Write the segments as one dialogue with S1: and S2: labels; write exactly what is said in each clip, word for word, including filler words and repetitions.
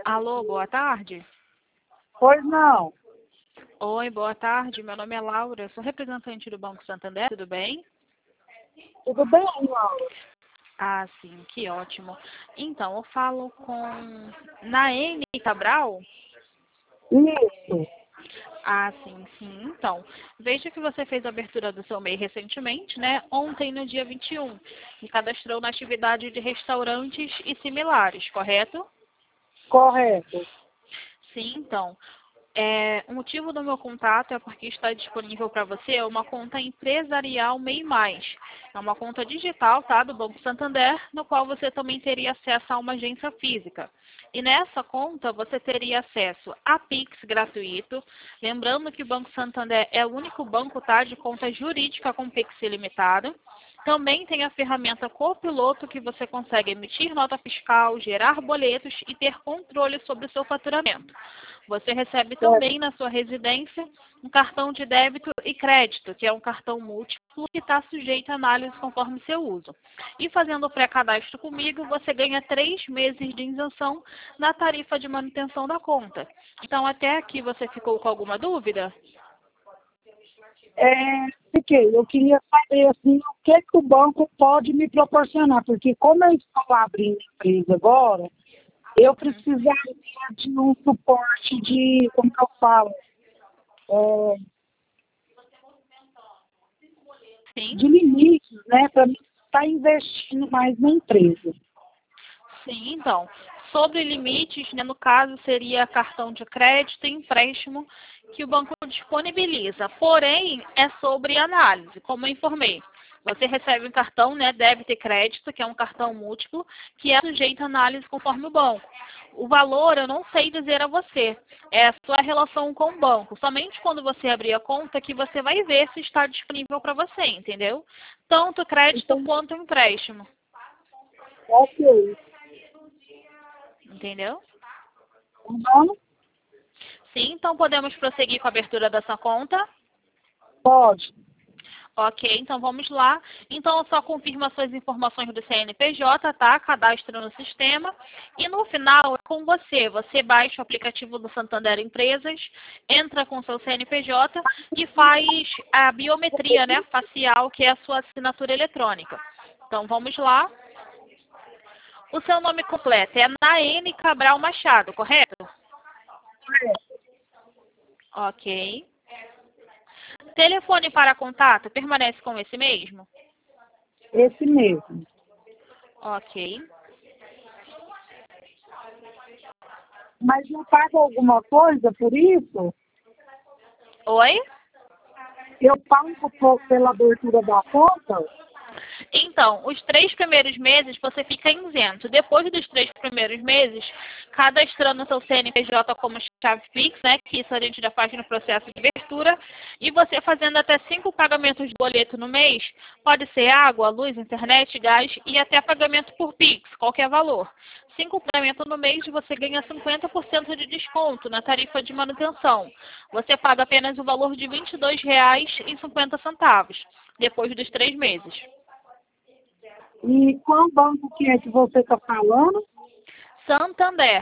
S1: Alô, boa tarde.
S2: Pois não.
S1: Oi, boa tarde. Meu nome é Laura, eu sou representante do Banco Santander, tudo bem?
S2: Tudo bem, Laura?
S1: Ah, sim, que ótimo. Então, eu falo com Naene Cabral?
S2: Isso.
S1: Ah, sim, sim. Então, vejo que você fez a abertura do seu M E I recentemente, né? Ontem, no dia vinte e um, e cadastrou na atividade de restaurantes e similares, correto?
S2: Correto.
S1: Sim, então. É, o motivo do meu contato é porque está disponível para você uma conta empresarial M E I Mais. É uma conta digital, tá, do Banco Santander, no qual você também teria acesso a uma agência física. E nessa conta você teria acesso a Pix gratuito. Lembrando que o Banco Santander é o único banco, tá, de conta jurídica com Pix ilimitado. Também tem a ferramenta Copiloto, que você consegue emitir nota fiscal, gerar boletos e ter controle sobre o seu faturamento. Você recebe
S2: Certo.
S1: também na sua residência um cartão de débito e crédito, que é um cartão múltiplo que está sujeito a análise conforme seu uso. E fazendo o pré-cadastro comigo, você ganha três meses de isenção na tarifa de manutenção da conta. Então, até aqui você ficou com alguma dúvida?
S2: É, fiquei. Eu queria saber assim, o que, que o banco pode me proporcionar, porque como eu estou abrindo empresa agora, eu precisaria de um suporte de, como que eu falo, é,
S1: Sim.
S2: de limites, né, para mim estar investindo mais na empresa.
S1: Sim, então, sobre limites, né, no caso seria cartão de crédito e empréstimo que o banco disponibiliza. Porém, é sobre análise, como eu informei. Você recebe um cartão, né, débito e crédito, que é um cartão múltiplo, que é sujeito a análise conforme o banco. O valor eu não sei dizer a você, é a sua relação com o banco. Somente quando você abrir a conta que você vai ver se está disponível para você, entendeu? Tanto crédito
S2: Então,
S1: quanto empréstimo,
S2: ok.
S1: entendeu?
S2: Não
S1: Sim, então podemos prosseguir com a abertura dessa conta.
S2: pode.
S1: Ok, então vamos lá. Então eu só confirmo as suas informações do C N P J, tá? Cadastro no sistema. E no final é com você. Você baixa o aplicativo do Santander Empresas, entra com seu C N P J e faz a biometria, né, facial, que é a sua assinatura eletrônica. Então vamos lá. O seu nome completo é Naene Cabral Machado, correto? Ok. Telefone para contato permanece com esse mesmo?
S2: Esse mesmo.
S1: Ok.
S2: Mas não paga alguma coisa por isso?
S1: Oi?
S2: Eu pago por, pela abertura da conta?
S1: Então, os três primeiros meses você fica isento. Depois dos três primeiros meses, cadastrando o seu C N P J como chave Pix, né, que isso a gente já faz no processo de abertura, e você fazendo até cinco pagamentos de boleto no mês, pode ser água, luz, internet, gás e até pagamento por Pix, qualquer valor. Cinco pagamentos no mês, você ganha cinquenta por cento de desconto na tarifa de manutenção. Você paga apenas o valor de vinte e dois reais e cinquenta centavos, depois dos três meses.
S2: E qual banco que é que você está falando?
S1: Santander.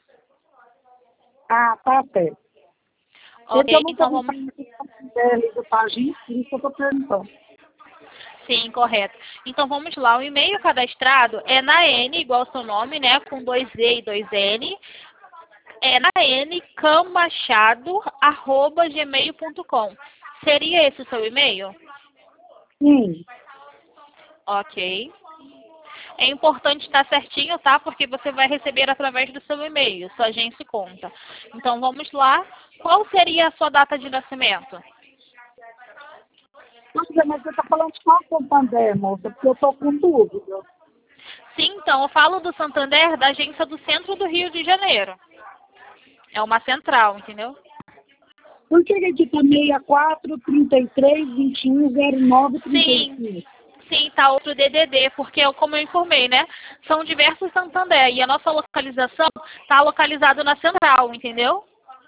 S2: Ah, tá certo. Esse eu
S1: Ok,
S2: nunca
S1: então
S2: vi
S1: vamos.
S2: falar de Santander do Pagim, por isso que eu estou perguntando.
S1: Sim, correto. Então vamos lá. O e-mail cadastrado é Naene, igual ao seu nome, né? Com dois E e dois N. É naene camachado arroba gmail ponto com. Seria esse o seu e-mail?
S2: Sim.
S1: Ok. É importante estar certinho, tá? Porque você vai receber através do seu e-mail, sua agência e conta. Então vamos lá. Qual seria a sua data de nascimento?
S2: Mas, mas você está falando de qual Santander, moça? Porque eu estou com dúvida.
S1: Sim, então eu falo do Santander, da agência do centro do Rio de Janeiro. É uma central, entendeu?
S2: Por que que aqui está sessenta e quatro, trinta e três, vinte e um, zero nove, trinta e
S1: Sim,
S2: cinco?
S1: sim, tá outro D D D, porque eu- como eu informei, né? São diversos Santander e a nossa localização tá localizada na central, entendeu?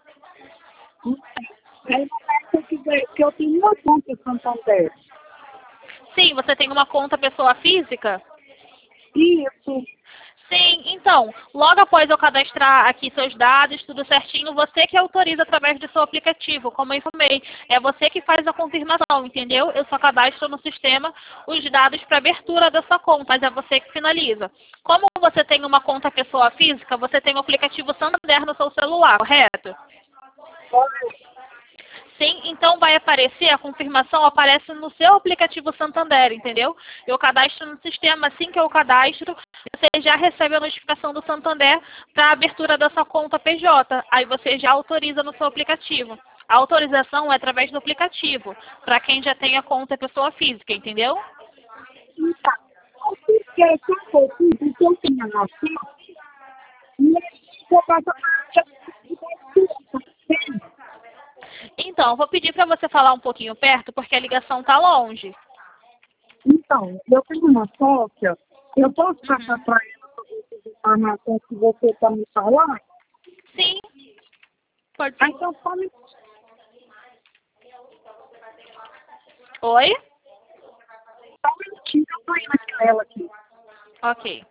S2: Aí no caso, se eu quiser, que eu tenho uma conta Santander.
S1: Sim, você tem uma conta pessoa física?
S2: Isso.
S1: Sim, então, Não, logo após eu cadastrar aqui seus dados, tudo certinho, você que autoriza através do seu aplicativo, como eu informei. É você que faz a confirmação, entendeu? Eu só cadastro no sistema os dados para abertura da sua conta, mas é você que finaliza. Como você tem uma conta pessoa física, você tem o aplicativo Santander no seu celular, correto? Sim, então vai aparecer, a confirmação aparece no seu aplicativo Santander, entendeu? Eu cadastro no sistema, assim que eu cadastro, você já recebe a notificação do Santander para a abertura da sua conta P J. Aí você já autoriza no seu aplicativo. A autorização é através do aplicativo, para quem já tem a conta pessoa física, entendeu?
S2: Tá. Porque é só um pouquinho, porque eu tenho a noção, e eu passo a
S1: Então, eu vou pedir para você falar um pouquinho perto, porque a ligação está longe.
S2: Então, eu tenho uma sócia, eu posso passar
S1: Uhum.
S2: para ela as informações que você está me falando?
S1: Sim, pode
S2: Ah,
S1: sim.
S2: então só me
S1: Oi?
S2: só um minutinho, eu estou indo ela aqui.
S1: Ok.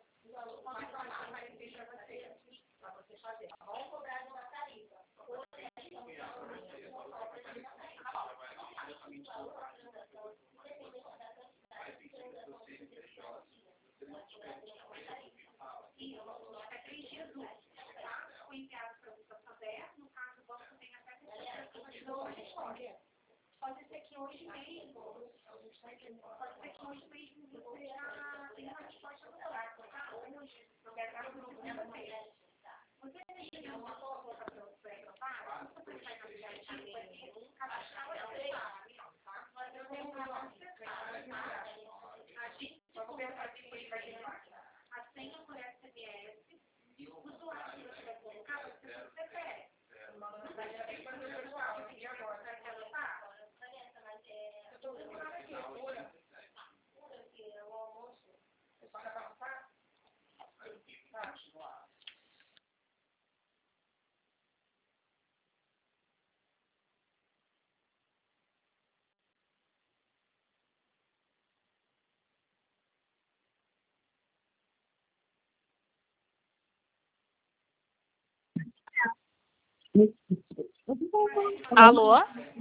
S1: Alô?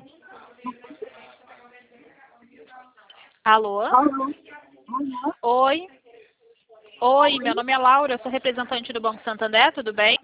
S1: Alô?
S2: Alô? Alô?
S1: Oi? Oi, meu nome é Laura, eu sou representante do Banco Santander, tudo bem?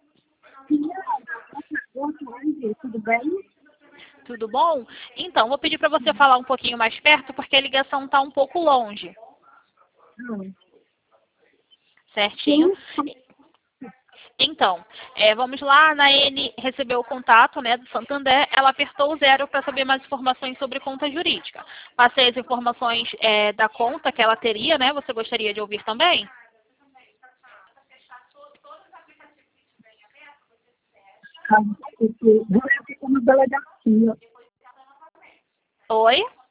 S2: Boa tarde, tudo bem?
S1: Tudo bom? Então, vou pedir para você falar um pouquinho mais perto, porque a ligação está um pouco longe,
S2: Hum.
S1: certinho?
S2: Sim,
S1: Então, é, vamos lá, a Naene recebeu o contato, né, do Santander, ela apertou o zero para saber mais informações sobre conta jurídica. Passei as informações é, da conta que ela teria, né, você gostaria de ouvir também?
S2: porque durante como delegacia.
S1: Oi?